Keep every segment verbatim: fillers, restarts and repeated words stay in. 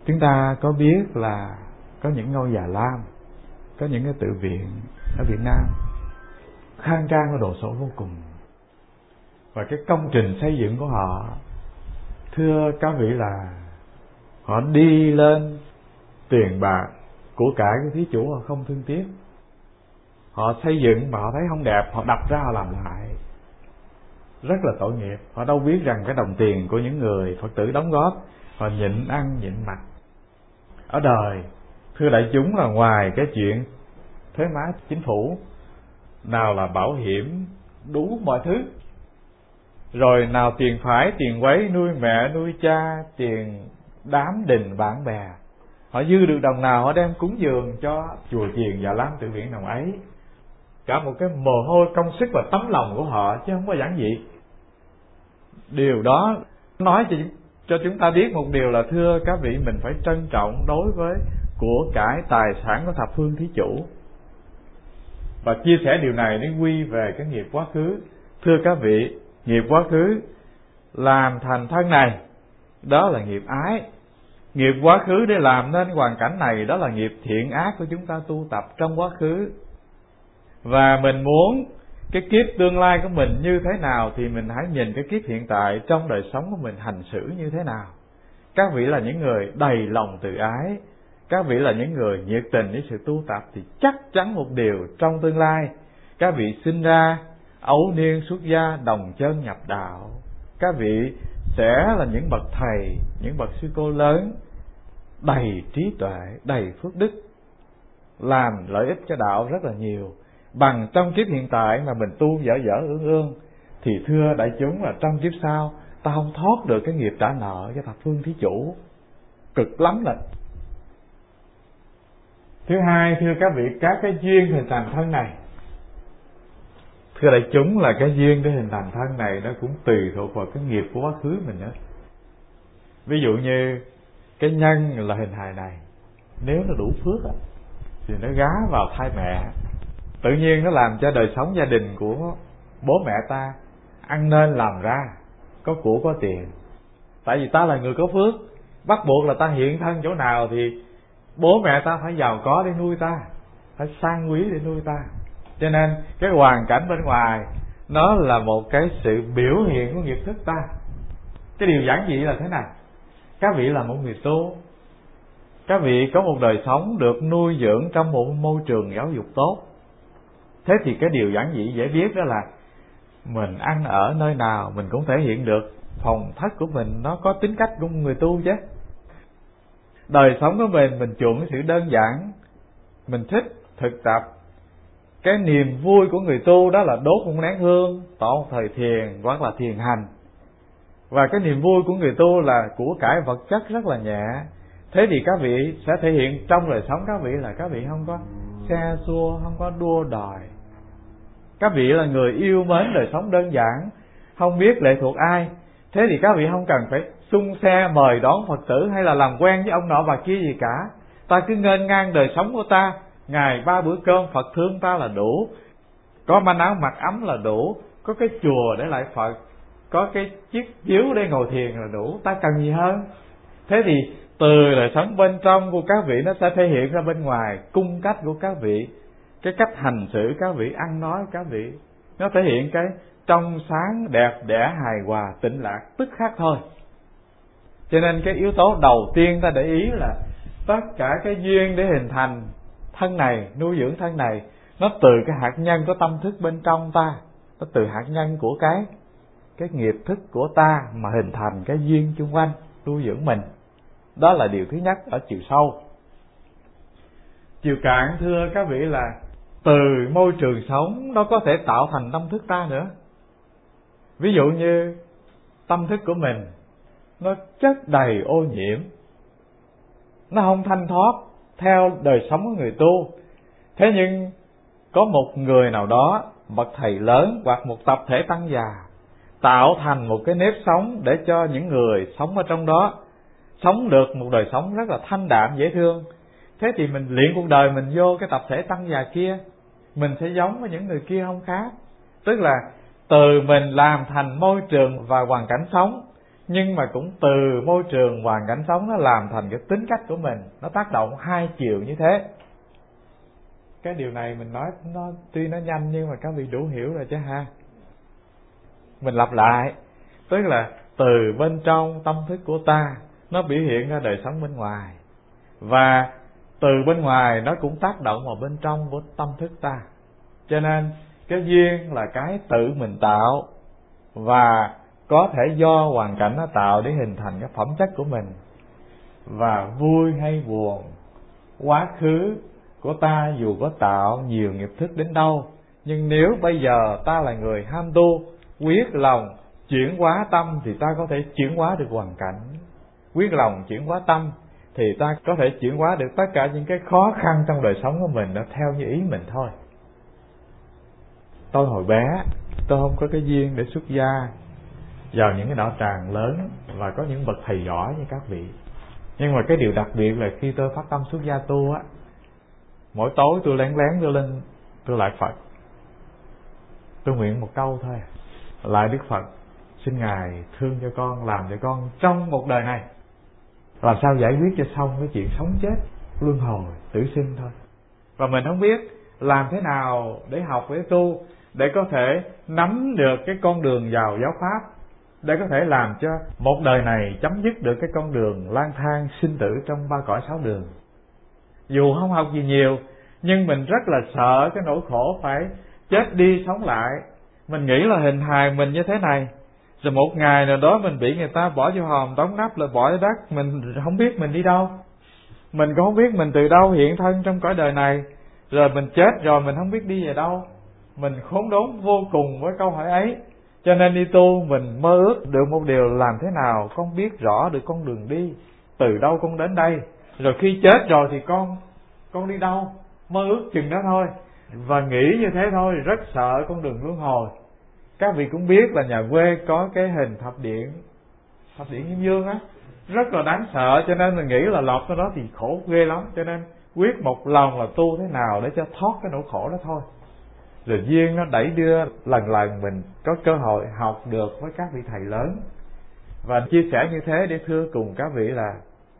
Chúng ta có biết là có những ngôi Già Lam, có những cái tự viện ở Việt Nam khang trang và đồ sộ vô cùng. Và cái công trình xây dựng của họ, thưa các vị, là họ đi lên tiền bạc của cải cái thí chủ họ không thương tiếc. Họ xây dựng mà họ thấy không đẹp, họ đập ra họ làm lại, rất là tội nghiệp. Họ đâu biết rằng cái đồng tiền của những người Phật tử đóng góp, họ nhịn ăn nhịn mặc. Ở đời, thưa đại chúng, là ngoài cái chuyện thuế má chính phủ, nào là bảo hiểm, đủ mọi thứ, rồi nào tiền phái, tiền quấy, nuôi mẹ, nuôi cha, tiền đám đình bạn bè, họ dư được đồng nào họ đem cúng dường cho chùa chiền Già Lam Tự Viện đồng ấy. Cả một cái mồ hôi công sức và tấm lòng của họ, chứ không có giản dị. Điều đó nói cho, cho chúng ta biết một điều là, thưa các vị, mình phải trân trọng đối với của cải tài sản của thập phương thí chủ. Và chia sẻ điều này để quy về cái nghiệp quá khứ. Thưa các vị, nghiệp quá khứ làm thành thân này, đó là nghiệp ái. Nghiệp quá khứ để làm nên hoàn cảnh này, đó là nghiệp thiện ác của chúng ta tu tập trong quá khứ. Và mình muốn cái kiếp tương lai của mình như thế nào, thì mình hãy nhìn cái kiếp hiện tại trong đời sống của mình hành xử như thế nào. Các vị là những người đầy lòng từ ái, các vị là những người nhiệt tình với sự tu tập, thì chắc chắn một điều, trong tương lai các vị sinh ra ấu niên xuất gia, đồng chân nhập đạo, các vị sẽ là những bậc thầy, những bậc sư cô lớn, đầy trí tuệ, đầy phước đức, làm lợi ích cho đạo rất là nhiều. Bằng trong kiếp hiện tại mà mình tu dở dở ương ương, thì thưa đại chúng là trong kiếp sau ta không thoát được cái nghiệp trả nợ cho thập phương thí chủ, cực lắm rồi. Thứ hai, thưa các vị, các cái duyên hình thành thân này, thưa đại chúng, là cái duyên để hình thành thân này nó cũng tùy thuộc vào cái nghiệp của quá khứ mình nữa. Ví dụ như cái nhân là hình hài này, nếu nó đủ phước thì nó gá vào thai mẹ, tự nhiên nó làm cho đời sống gia đình của bố mẹ ta ăn nên làm ra, có của có tiền. Tại vì ta là người có phước, bắt buộc là ta hiện thân chỗ nào thì bố mẹ ta phải giàu có để nuôi ta, phải sang quý để nuôi ta. Cho nên cái hoàn cảnh bên ngoài nó là một cái sự biểu hiện của nghiệp thức ta. Cái điều giản dị là thế này: các vị là một người tu, các vị có một đời sống được nuôi dưỡng trong một môi trường giáo dục tốt. Thế thì cái điều giản dị dễ biết đó là mình ăn ở nơi nào mình cũng thể hiện được phòng thất của mình nó có tính cách của người tu chứ. Đời sống của mình mình chuộng cái sự đơn giản, mình thích thực tập. Cái niềm vui của người tu đó là đốt một nén hương, tỏ một thời thiền hoặc là thiền hành. Và cái niềm vui của người tu là của cải vật chất rất là nhẹ. Thế thì các vị sẽ thể hiện trong đời sống các vị là các vị không có xe xua, không có đua đòi. Các vị là người yêu mến đời sống đơn giản, không biết lệ thuộc ai. Thế thì các vị không cần phải xung xe mời đón Phật tử hay là làm quen với ông nọ bà kia gì cả. Ta cứ nghênh ngang đời sống của ta, ngày ba bữa cơm Phật thương ta là đủ, có manh áo mặc ấm là đủ, có cái chùa để lại Phật, có cái chiếc chiếu để ngồi thiền là đủ, ta cần gì hơn. Thế thì từ đời sống bên trong của các vị nó sẽ thể hiện ra bên ngoài, cung cách của các vị, cái cách hành xử các vị, ăn nói các vị, nó thể hiện cái trong sáng, đẹp đẽ, hài hòa, tĩnh lạc tức khắc thôi. Cho nên cái yếu tố đầu tiên ta để ý là tất cả cái duyên để hình thành thân này, nuôi dưỡng thân này, nó từ cái hạt nhân của tâm thức bên trong ta, nó từ hạt nhân của cái cái nghiệp thức của ta mà hình thành cái duyên chung quanh nuôi dưỡng mình. Đó là điều thứ nhất ở chiều sâu. Chiều cạn, thưa các vị, là từ môi trường sống nó có thể tạo thành tâm thức ta nữa. Ví dụ như tâm thức của mình nó chất đầy ô nhiễm, nó không thanh thoát theo đời sống của người tu. Thế nhưng có một người nào đó, bậc thầy lớn hoặc một tập thể tăng già tạo thành một cái nếp sống để cho những người sống ở trong đó sống được một đời sống rất là thanh đạm dễ thương. Thế thì mình luyện cuộc đời mình vô cái tập thể tăng già kia, mình sẽ giống với những người kia không khác. Tức là từ mình làm thành môi trường và hoàn cảnh sống, nhưng mà cũng từ môi trường hoàn cảnh sống nó làm thành cái tính cách của mình, nó tác động hai chiều như thế. Cái điều này mình nói nó tuy nó nhanh nhưng mà các vị đủ hiểu rồi chứ ha. Mình lặp lại, tức là từ bên trong tâm thức của ta nó biểu hiện ra đời sống bên ngoài, và từ bên ngoài nó cũng tác động vào bên trong của tâm thức ta. Cho nên cái duyên là cái tự mình tạo, và có thể do hoàn cảnh nó tạo để hình thành cái phẩm chất của mình. Và vui hay buồn, quá khứ của ta dù có tạo nhiều nghiệp thức đến đâu, nhưng nếu bây giờ ta là người ham tu, quyết lòng chuyển hóa tâm, thì ta có thể chuyển hóa được hoàn cảnh. Quyết lòng chuyển hóa tâm thì ta có thể chuyển hóa được tất cả những cái khó khăn trong đời sống của mình, nó theo như ý mình thôi. Tôi hồi bé tôi không có cái duyên để xuất gia vào những cái đạo tràng lớn và có những bậc thầy giỏi như các vị. Nhưng mà cái điều đặc biệt là khi tôi phát tâm xuất gia tu á, mỗi tối tôi lén lén tôi lên tôi lại Phật, tôi nguyện một câu thôi: lại Đức Phật, xin Ngài thương cho con, làm cho con trong một đời này làm sao giải quyết cho xong cái chuyện sống chết, luân hồi, tử sinh thôi. Và mình không biết làm thế nào để học, để tu, để có thể nắm được cái con đường vào giáo pháp, để có thể làm cho một đời này chấm dứt được cái con đường lang thang sinh tử trong ba cõi sáu đường. Dù không học gì nhiều, nhưng mình rất là sợ cái nỗi khổ phải chết đi sống lại. Mình nghĩ là hình hài mình như thế này, rồi một ngày nào đó mình bị người ta bỏ vô hòm đóng nắp, là bỏ vô đất, mình không biết mình đi đâu, mình cũng không biết mình từ đâu hiện thân trong cõi đời này, rồi mình chết rồi mình không biết đi về đâu. Mình khốn đốn vô cùng với câu hỏi ấy. Cho nên đi tu mình mơ ước được một điều: làm thế nào con biết rõ được con đường đi, từ đâu con đến đây, rồi khi chết rồi thì con con đi đâu. Mơ ước chừng đó thôi, và nghĩ như thế thôi, rất sợ con đường luân hồi. Các vị cũng biết là nhà quê có cái hình thập điện, thập điện Kim Dương á, rất là đáng sợ. Cho nên mình nghĩ là lọt vào đó thì khổ ghê lắm. Cho nên quyết một lòng là tu thế nào để cho thoát cái nỗi khổ đó thôi. Rồi duyên nó đẩy đưa, lần lần mình có cơ hội học được với các vị thầy lớn. Và chia sẻ như thế để thưa cùng các vị là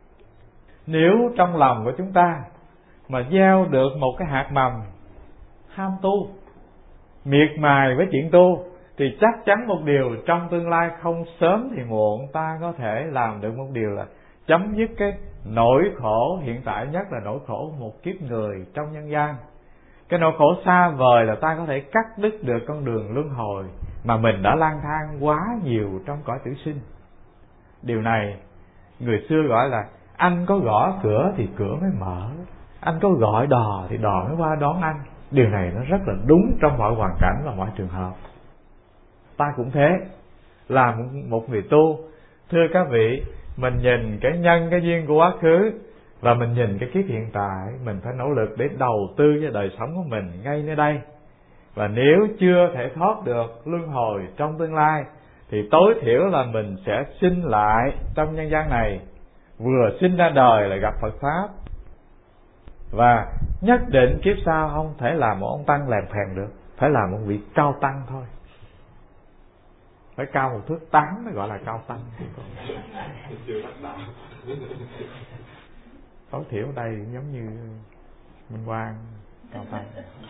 nếu trong lòng của chúng ta mà gieo được một cái hạt mầm ham tu, miệt mài với chuyện tu, thì chắc chắn một điều, trong tương lai không sớm thì muộn ta có thể làm được một điều là chấm dứt cái nỗi khổ hiện tại, nhất là nỗi khổ một kiếp người trong nhân gian. Cái nỗi khổ xa vời là ta có thể cắt đứt được con đường luân hồi mà mình đã lang thang quá nhiều trong cõi tử sinh. Điều này người xưa gọi là anh có gõ cửa thì cửa mới mở, anh có gọi đò thì đò mới qua đón anh. Điều này nó rất là đúng trong mọi hoàn cảnh và mọi trường hợp. Ta cũng thế, là một người tu, thưa các vị, mình nhìn cái nhân cái duyên của quá khứ và mình nhìn cái kiếp hiện tại, mình phải nỗ lực để đầu tư cho đời sống của mình ngay nơi đây. Và nếu chưa thể thoát được luân hồi trong tương lai, thì tối thiểu là mình sẽ sinh lại trong nhân gian này, vừa sinh ra đời là gặp Phật Pháp. Và nhất định kiếp sau không thể làm một ông tăng lèm phèn được, phải làm một vị cao tăng thôi. Phải cao một thước tám mới gọi là cao tăng. Tối thiểu ở đây giống như Minh Quang cao tăng.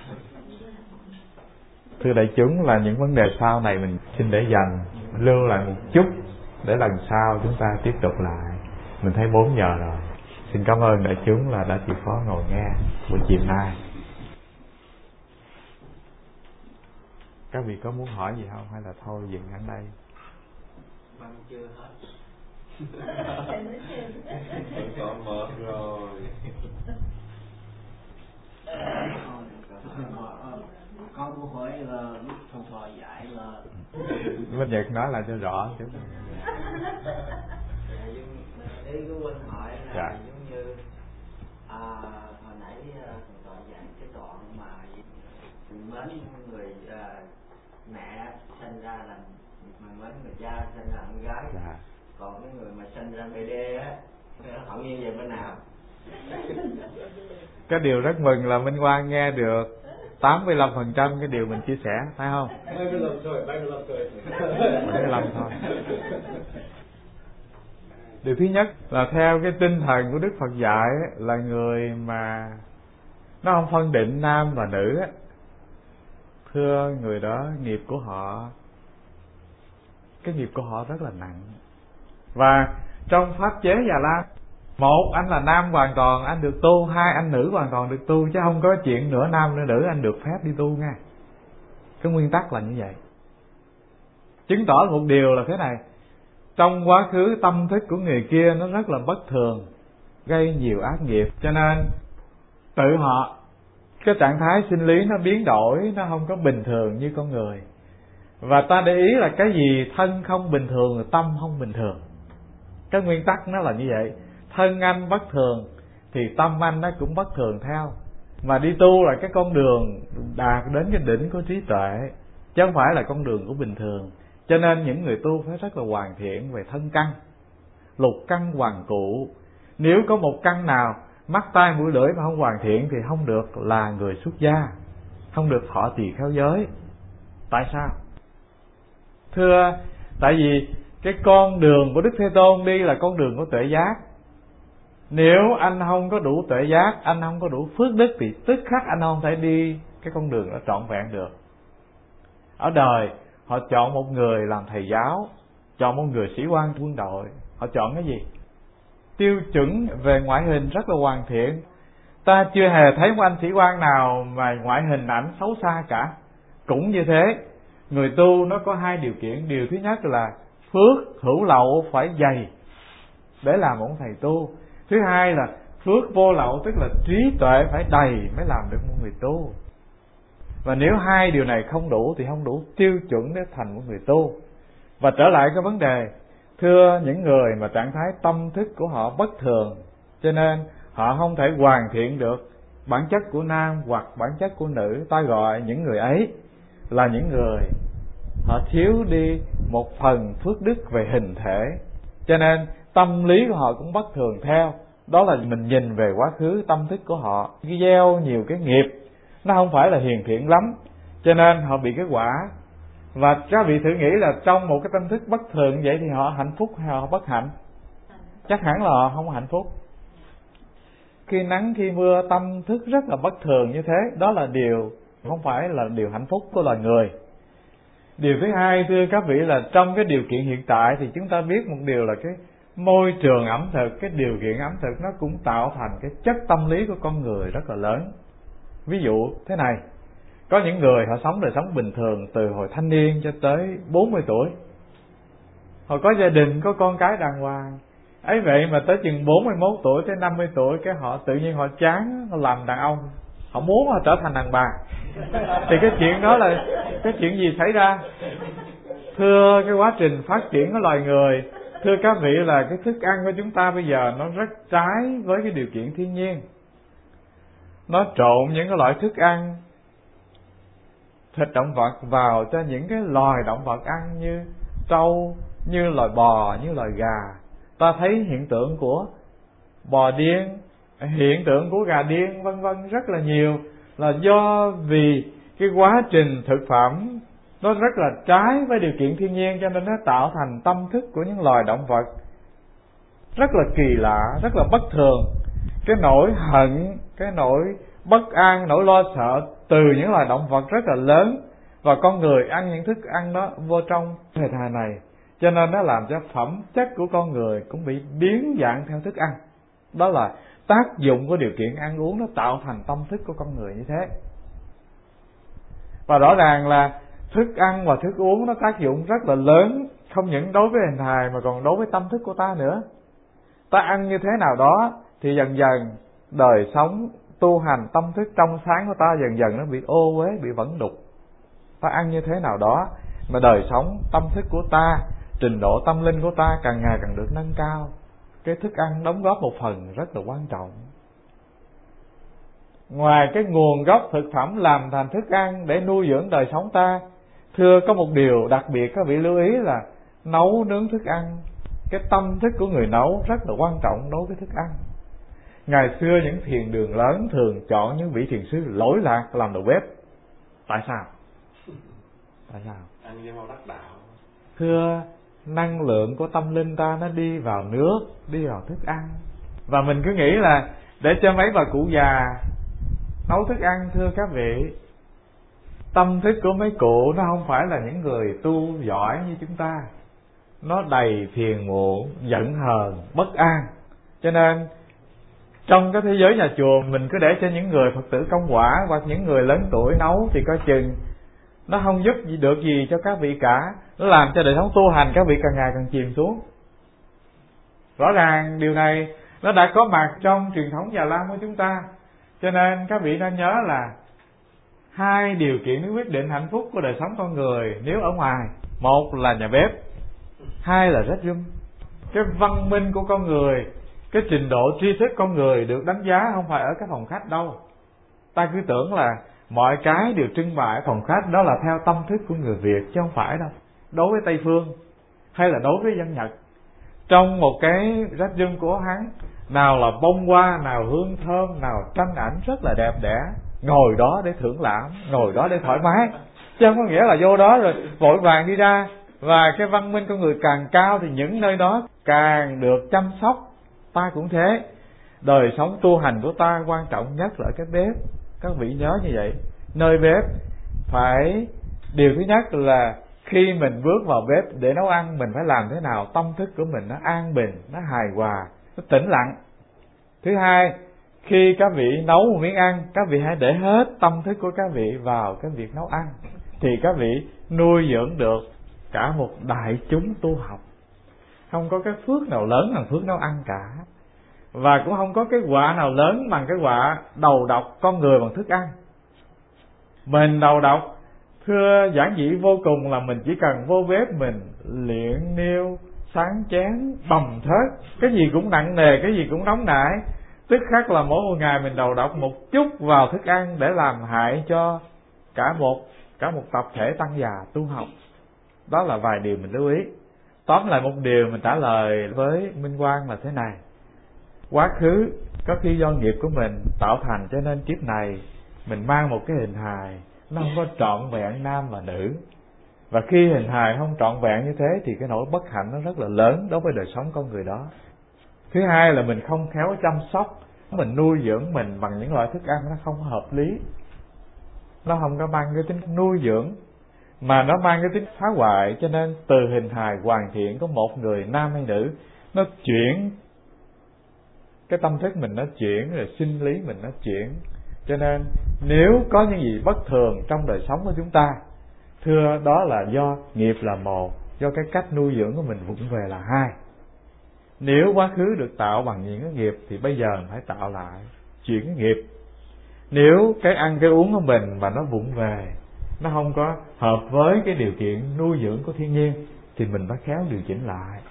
Thưa đại chúng, là những vấn đề sau này mình xin để dành, lưu lại một chút để lần sau chúng ta tiếp tục lại. Mình thấy bốn giờ rồi. Xin cảm ơn đại chúng là đã chịu khó ngồi nghe buổi chiều nay. Các vị có muốn hỏi gì không, hay là thôi dừng ở đây? Văn chưa hết. Còn một rồi. Con câu hỏi là lúc thầy thọ dạy là Minh Nhật nói lại cho rõ chứ. Ý của Huynh hỏi là dạ. giống như à, hồi nãy thầy thọ dạy cái đoạn mà mến người à, mẹ sinh ra là mà mến người cha sinh ra con gái, dạ. Còn cái người mà sinh ra bê đê á, họ nghiêng về bên nào? Cái điều rất mừng là Minh Quang nghe được tám mươi lăm phần trăm cái điều mình chia sẻ, phải không? bảy mươi lăm thôi, bảy mươi lăm thôi. bảy mươi lăm thôi. Điều thứ nhất là theo cái tinh thần của Đức Phật dạy là người mà nó không phân định nam và nữ, thưa người đó nghiệp của họ, cái nghiệp của họ rất là nặng. Và trong pháp chế Già Lam, một anh là nam hoàn toàn anh được tu, hai anh nữ hoàn toàn được tu, chứ không có chuyện nửa nam nửa nữ anh được phép đi tu nha. Cái nguyên tắc là như vậy. Chứng tỏ một điều là thế này: trong quá khứ tâm thức của người kia nó rất là bất thường, gây nhiều ác nghiệp, cho nên tự họ cái trạng thái sinh lý nó biến đổi, nó không có bình thường như con người. Và ta để ý là cái gì thân không bình thường, tâm không bình thường. Cái nguyên tắc nó là như vậy. Thân anh bất thường thì tâm anh nó cũng bất thường theo. Mà đi tu là cái con đường đạt đến cái đỉnh của trí tuệ, chứ không phải là con đường của bình thường. Cho nên những người tu phải rất là hoàn thiện về thân căn, lục căn hoàn cụ. Nếu có một căn nào mắt tai mũi lưỡi mà không hoàn thiện thì không được là người xuất gia, không được thọ tỳ kheo giới. Tại sao? Thưa, tại vì cái con đường của Đức Thế Tôn đi là con đường của tuệ giác. Nếu anh không có đủ tuệ giác, anh không có đủ phước đức thì tức khắc anh không thể đi cái con đường đó trọn vẹn được. Ở đời họ chọn một người làm thầy giáo, chọn một người sĩ quan quân đội. Họ chọn cái gì? Tiêu chuẩn về ngoại hình rất là hoàn thiện. Ta chưa hề thấy một anh sĩ quan nào mà ngoại hình ảnh xấu xa cả. Cũng như thế, người tu nó có hai điều kiện. Điều thứ nhất là phước hữu lậu phải dày để làm một thầy tu. Thứ hai là phước vô lậu, tức là trí tuệ phải đầy mới làm được một người tu. Và nếu hai điều này không đủ thì không đủ tiêu chuẩn để thành một người tu. Và trở lại cái vấn đề, thưa những người mà trạng thái tâm thức của họ bất thường, cho nên họ không thể hoàn thiện được bản chất của nam hoặc bản chất của nữ. Ta gọi những người ấy là những người họ thiếu đi một phần phước đức về hình thể, cho nên tâm lý của họ cũng bất thường theo. Đó là mình nhìn về quá khứ tâm thức của họ gieo nhiều cái nghiệp, nó không phải là hiền thiện lắm, cho nên họ bị cái quả. Và các vị thử nghĩ là trong một cái tâm thức bất thường vậy thì họ hạnh phúc hay họ bất hạnh? Chắc hẳn là họ không hạnh phúc. Khi nắng khi mưa tâm thức rất là bất thường như thế, đó là điều không phải là điều hạnh phúc của loài người. Điều thứ hai, thưa các vị, là trong cái điều kiện hiện tại thì chúng ta biết một điều là cái môi trường ẩm thực, cái điều kiện ẩm thực nó cũng tạo thành cái chất tâm lý của con người rất là lớn. Ví dụ thế này, có những người họ sống đời sống bình thường từ hồi thanh niên cho tới bốn mươi tuổi. Họ có gia đình, có con cái đàng hoàng. Ấy vậy mà tới chừng bốn mươi mốt tuổi tới năm mươi tuổi cái họ tự nhiên họ chán, họ làm đàn ông, họ muốn họ trở thành đàn bà. Thì cái chuyện đó là cái chuyện gì xảy ra? Thưa, cái quá trình phát triển của loài người, thưa các vị, là cái thức ăn của chúng ta bây giờ nó rất trái với cái điều kiện thiên nhiên. Nó trộn những cái loại thức ăn thịt động vật vào cho những cái loài động vật ăn, như trâu, như loài bò, như loài gà. Ta thấy hiện tượng của bò điên, hiện tượng của gà điên vân vân rất là nhiều, là do vì cái quá trình thực phẩm nó rất là trái với điều kiện thiên nhiên, cho nên nó tạo thành tâm thức của những loài động vật rất là kỳ lạ, rất là bất thường. Cái nỗi hận, cái nỗi bất an, nỗi lo sợ từ những loài động vật rất là lớn, và con người ăn những thức ăn đó vô trong thời đại này, cho nên nó làm cho phẩm chất của con người cũng bị biến dạng theo thức ăn. Đó là tác dụng của điều kiện ăn uống, nó tạo thành tâm thức của con người như thế. Và rõ ràng là thức ăn và thức uống nó tác dụng rất là lớn, không những đối với hình hài mà còn đối với tâm thức của ta nữa. Ta ăn như thế nào đó thì dần dần đời sống tu hành tâm thức trong sáng của ta dần dần nó bị ô uế, bị vẫn đục. Ta ăn như thế nào đó mà đời sống tâm thức của ta, trình độ tâm linh của ta càng ngày càng được nâng cao. Cái thức ăn đóng góp một phần rất là quan trọng. Ngoài cái nguồn gốc thực phẩm làm thành thức ăn để nuôi dưỡng đời sống ta, thưa, có một điều đặc biệt các vị lưu ý là nấu nướng thức ăn, cái tâm thức của người nấu rất là quan trọng đối với thức ăn. Ngày xưa những thiền đường lớn thường chọn những vị thiền sư lỗi lạc làm đầu bếp. Tại sao? Tại sao? Ăn với màu đắc đạo. Thưa, năng lượng của tâm linh ta nó đi vào nước, đi vào thức ăn. Và mình cứ nghĩ là để cho mấy bà cụ già nấu thức ăn, thưa các vị, tâm thức của mấy cụ nó không phải là những người tu giỏi như chúng ta. Nó đầy phiền muộn, giận hờn, bất an. Cho nên trong cái thế giới nhà chùa, mình cứ để cho những người Phật tử công quả hoặc những người lớn tuổi nấu thì coi chừng nó không giúp gì được gì cho các vị cả. Nó làm cho đời sống tu hành các vị càng ngày càng chìm xuống. Rõ ràng điều này nó đã có mặt trong truyền thống Già Lam của chúng ta. Cho nên các vị nên nhớ là hai điều kiện để quyết định hạnh phúc của đời sống con người nếu ở ngoài. Một là nhà bếp, hai là restroom. Cái văn minh của con người, cái trình độ tri thức con người được đánh giá không phải ở các phòng khách đâu. Ta cứ tưởng là mọi cái đều trưng bày ở phòng khách, đó là theo tâm thức của người Việt, chứ không phải đâu. Đối với Tây Phương hay là đối với dân Nhật, trong một cái restroom của hắn, nào là bông hoa, nào hương thơm, nào tranh ảnh rất là đẹp đẽ, ngồi đó để thưởng lãm, ngồi đó để thoải mái, chứ không có nghĩa là vô đó rồi vội vàng đi ra. Và cái văn minh con người càng cao thì những nơi đó càng được chăm sóc. Ta cũng thế, đời sống tu hành của ta quan trọng nhất là cái bếp. Các vị nhớ như vậy. Nơi bếp phải, điều thứ nhất là khi mình bước vào bếp để nấu ăn, mình phải làm thế nào tâm thức của mình nó an bình, nó hài hòa, nó tĩnh lặng. Thứ hai, khi các vị nấu một miếng ăn, các vị hãy để hết tâm thức của các vị vào cái việc nấu ăn, thì các vị nuôi dưỡng được cả một đại chúng tu học. Không có cái phước nào lớn bằng phước nấu ăn cả. Và cũng không có cái quả nào lớn bằng cái quả đầu độc con người bằng thức ăn. Mình đầu độc, thưa giản dị vô cùng, là mình chỉ cần vô bếp mình luyện niêu, sáng chén, bầm thớt, cái gì cũng nặng nề, cái gì cũng nóng nảy, tức khắc là mỗi một ngày mình đầu độc một chút vào thức ăn để làm hại cho cả một cả một tập thể tăng già tu học. Đó là vài điều mình lưu ý. Tóm lại một điều mình trả lời với Minh Quang là thế này: quá khứ có khi do nghiệp của mình tạo thành, cho nên kiếp này mình mang một cái hình hài nó không có trọn vẹn nam và nữ. Và khi hình hài không trọn vẹn như thế thì cái nỗi bất hạnh nó rất là lớn đối với đời sống con người đó. Thứ hai là mình không khéo chăm sóc, mình nuôi dưỡng mình bằng những loại thức ăn nó không hợp lý. Nó không có mang cái tính nuôi dưỡng, mà nó mang cái tính phá hoại. Cho nên từ hình hài hoàn thiện có một người nam hay nữ, nó chuyển cái tâm thức mình, nó chuyển, rồi sinh lý mình nó chuyển. Cho nên nếu có những gì bất thường trong đời sống của chúng ta, thưa đó là do nghiệp là một, do cái cách nuôi dưỡng của mình vụng về là hai. Nếu quá khứ được tạo bằng những cái nghiệp thì bây giờ mình phải tạo lại, chuyển cái nghiệp. Nếu cái ăn cái uống của mình mà nó vụng về, nó không có hợp với cái điều kiện nuôi dưỡng của thiên nhiên, thì mình phải khéo điều chỉnh lại.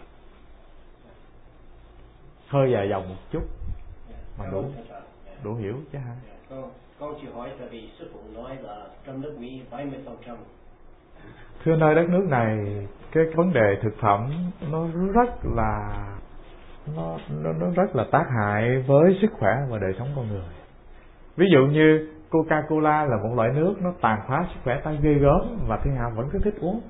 Hơi dài dòng một chút mà đủ đủ hiểu chứ ha. Con, con chỉ hỏi tại vì sư phụ nói là trong nước Mỹ bảy mươi phần trăm. Thưa nơi đất nước này, cái vấn đề thực phẩm nó rất là nó nó, nó rất là tác hại với sức khỏe và đời sống con người. Ví dụ như Coca-Cola là một loại nước nó tàn phá sức khỏe ta ghê gớm, và thiên hạ vẫn cứ thích uống.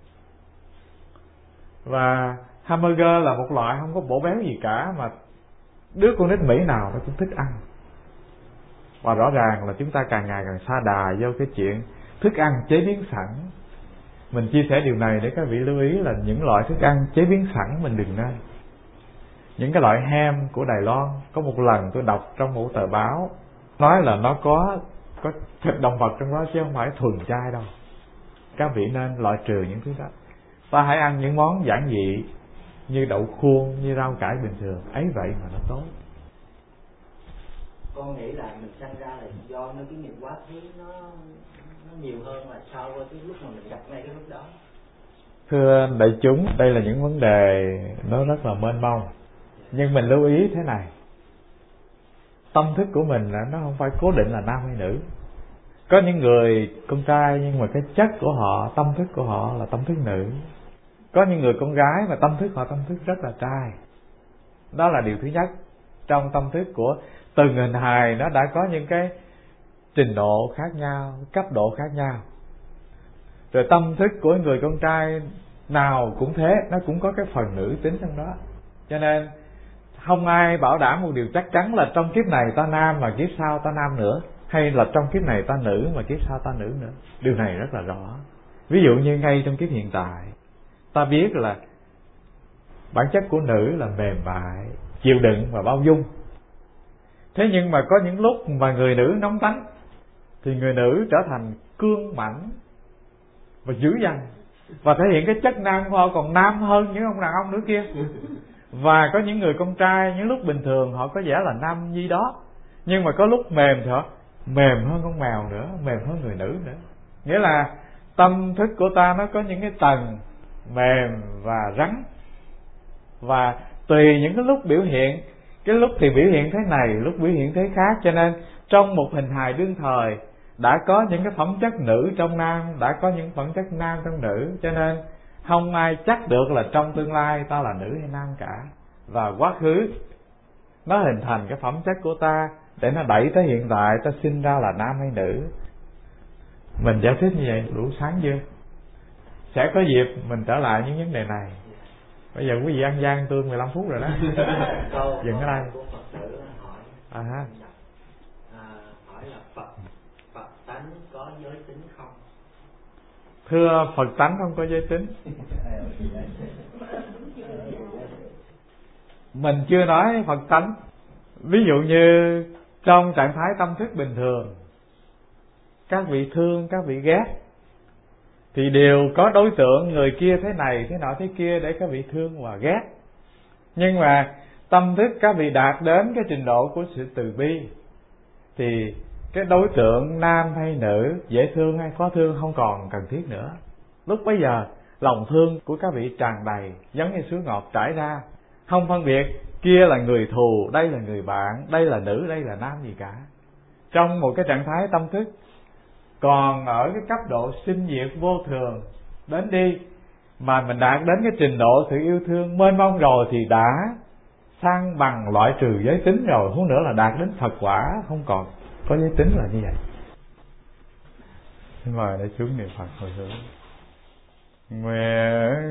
Và hamburger là một loại không có bổ béo gì cả, mà đứa con nít Mỹ nào nó cũng thích ăn. Và rõ ràng là chúng ta càng ngày càng sa đà vô cái chuyện thức ăn chế biến sẵn. Mình chia sẻ điều này để các vị lưu ý là những loại thức ăn chế biến sẵn mình đừng nên. Những cái loại ham của Đài Loan, có một lần tôi đọc trong một tờ báo nói là nó có có thịt động vật trong đó chứ không phải thuần chay đâu. Các vị nên loại trừ những thứ đó. Ta hãy ăn những món giản dị như đậu khuôn, như rau cải bình thường, ấy vậy mà nó tốt. Con nghĩ là mình sanh ra là do nó cái nghiệp quá khứ nó nó nhiều hơn là so với cái lúc mà mình gặp ngay cái lúc đó. Thưa đại chúng, đây là những vấn đề nó rất là mênh mông, nhưng mình lưu ý thế này: tâm thức của mình là nó không phải cố định là nam hay nữ. Có những người con trai nhưng mà cái chất của họ, tâm thức của họ là tâm thức nữ. Có những người con gái mà tâm thức họ tâm thức rất là trai. Đó là điều thứ nhất. Trong tâm thức của từng hình hài nó đã có những cái trình độ khác nhau, cấp độ khác nhau. Rồi tâm thức của người con trai nào cũng thế, nó cũng có cái phần nữ tính trong đó. Cho nên không ai bảo đảm một điều chắc chắn là trong kiếp này ta nam mà kiếp sau ta nam nữa, hay là trong kiếp này ta nữ mà kiếp sau ta nữ nữa. Điều này rất là rõ. Ví dụ như ngay trong kiếp hiện tại, ta biết là bản chất của nữ là mềm mại, chịu đựng và bao dung. Thế nhưng mà có những lúc mà người nữ nóng tánh, thì người nữ trở thành cương mãnh và dữ dằn, và thể hiện cái chất nam của họ còn nam hơn những ông đàn ông nữa kia. Và có những người con trai những lúc bình thường họ có vẻ là nam nhi đó, nhưng mà có lúc mềm thì họ mềm hơn con mèo nữa, mềm hơn người nữ nữa. Nghĩa là tâm thức của ta nó có những cái tầng mềm và rắn, và tùy những cái lúc biểu hiện, cái lúc thì biểu hiện thế này, lúc biểu hiện thế khác. Cho nên trong một hình hài đương thời đã có những cái phẩm chất nữ trong nam, đã có những phẩm chất nam trong nữ. Cho nên không ai chắc được là trong tương lai ta là nữ hay nam cả. Và quá khứ nó hình thành cái phẩm chất của ta để nó đẩy tới hiện tại ta sinh ra là nam hay nữ. Mình giải thích như vậy đủ sáng chưa? Sẽ có dịp mình trở lại những vấn đề này. Bây giờ quý vị ăn gian tôi mười lăm phút rồi đó. Dừng ở đây. À ha. À, hỏi là Phật Phật tánh có giới tính không? Thưa, Phật tánh không có giới tính. Mình chưa nói Phật tánh. Ví dụ như trong trạng thái tâm thức bình thường, các vị thương, các vị ghét, thì đều có đối tượng người kia thế này, thế nọ, thế kia để các vị thương và ghét. Nhưng mà tâm thức các vị đạt đến cái trình độ của sự từ bi, thì cái đối tượng nam hay nữ, dễ thương hay khó thương không còn cần thiết nữa. Lúc bấy giờ lòng thương của các vị tràn đầy, giống như suối ngọt trải ra, không phân biệt kia là người thù, đây là người bạn, đây là nữ, đây là nam gì cả. Trong một cái trạng thái tâm thức còn ở cái cấp độ sinh diệt vô thường đến đi, mà mình đạt đến cái trình độ sự yêu thương mênh mông rồi, thì đã sang bằng loại trừ giới tính rồi, huống nữa là đạt đến Phật quả, không còn có giới tính là như vậy. Xin mời để chúng niệm Phật hồi hướng. Nguyện